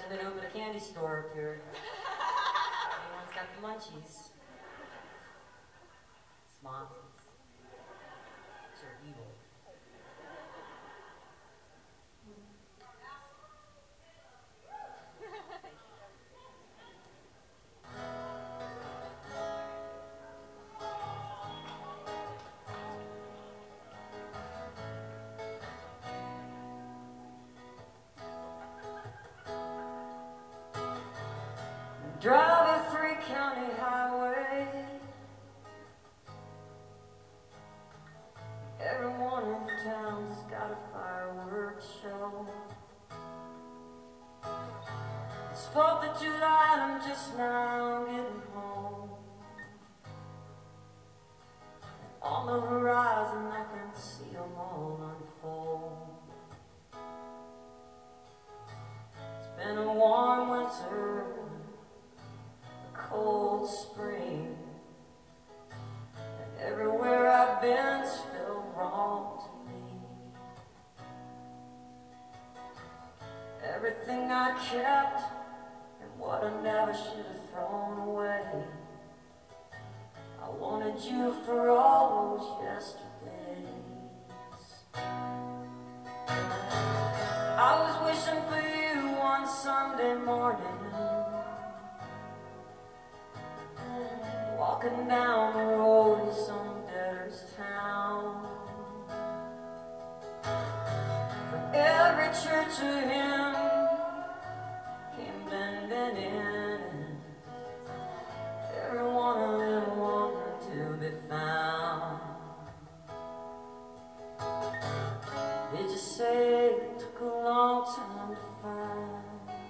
They open a candy store up here. Anyone's got the munchies. Smonties. Which are evil. Drive a three-county highway. Everyone in town's got a fireworks show. It's 4th of July and I'm just now getting home. On the horizon I can see them all unfold. It's been a warm winter, cold spring, and everywhere I've been's felt wrong to me. Everything I kept and what I never should have thrown away, I wanted you for all those yesterdays. I was wishing for you one Sunday morning, walking down the road in some debtor's town. From every church a hymn came blending in, every one of them wanted to be found. Did you say it took a long time to find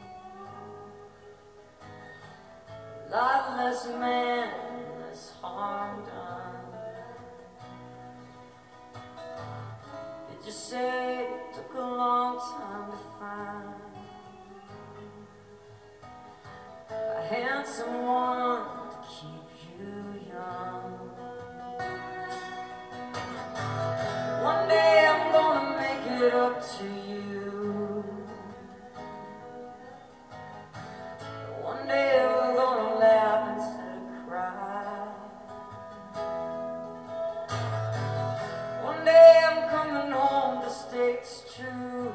a lot less man, harm done? Did you say it took a long time to find a handsome one to keep you young? One day I'm gonna make it up to you. One day we're gonna laugh instead of cry. One day I'm coming home to stay, it's true.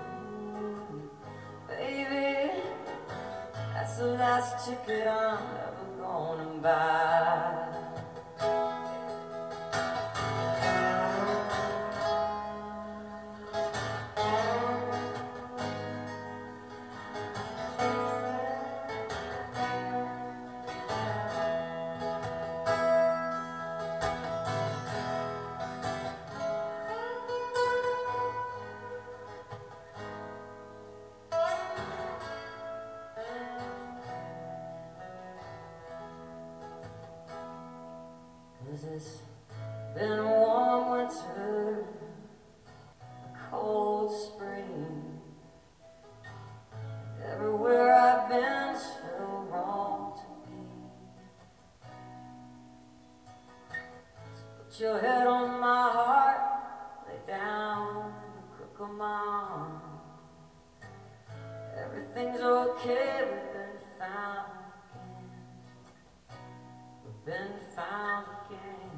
Baby, that's the last ticket I'm ever gonna buy. It's been a warm winter, a cold spring. Everywhere I've been's felt wrong to me. So put your head on my heart, lay down in the crook of my arm. Everything's okay, we've been found again. We've been found again.